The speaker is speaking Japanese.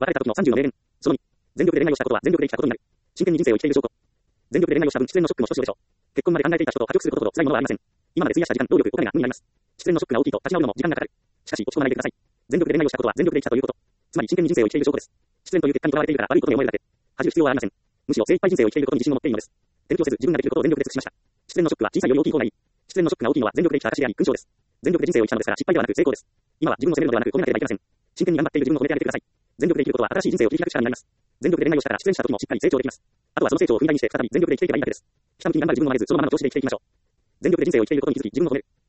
別れた時の30の名言。その2、全力で恋愛をしたことは全力で生きたことになる。真剣に人生を生きている証拠。全力で恋愛をした分、失恋のショックも少々でしょう。結婚まで考えていた人と破局することほど辛いものはありません。今まで費やした時間、労力、お金が無になります。失恋のショックが大きいと立ち直るのも時間がかかる。しかし、落ち込まないでください。全力で恋愛をしたことは全力で生きたということ。つまり真剣に人生を生きている証拠です。失恋という結果にとらわれているから悪いことに思えるだけ。恥じる必要はありません。むしろ精一杯人生を生きていることに自信を持っていいのです。転調せず自分ができることを全力で尽くしました。失恋のショックは小さいより大きい方がいい。失恋のショックが大きいのは全力で生きた証であり、勲章です。全力で人生を生きたのですから失敗ではなく成功です。今は自分を責めるのではなく褒めなければいけません。真剣に頑張っている自分を褒めてあげてください。全力で生きることは新しい人生を切り開く力になります。全力で恋愛をしたから失恋した時もしっかり成長できます。あとはその成長を踏んだりにして再び全力で生きていけばいいだけです。ひたむきに頑張る自分をまねずそのままの調子で生きていきましょう。全力で人生を生きていることに気づき自分を褒める。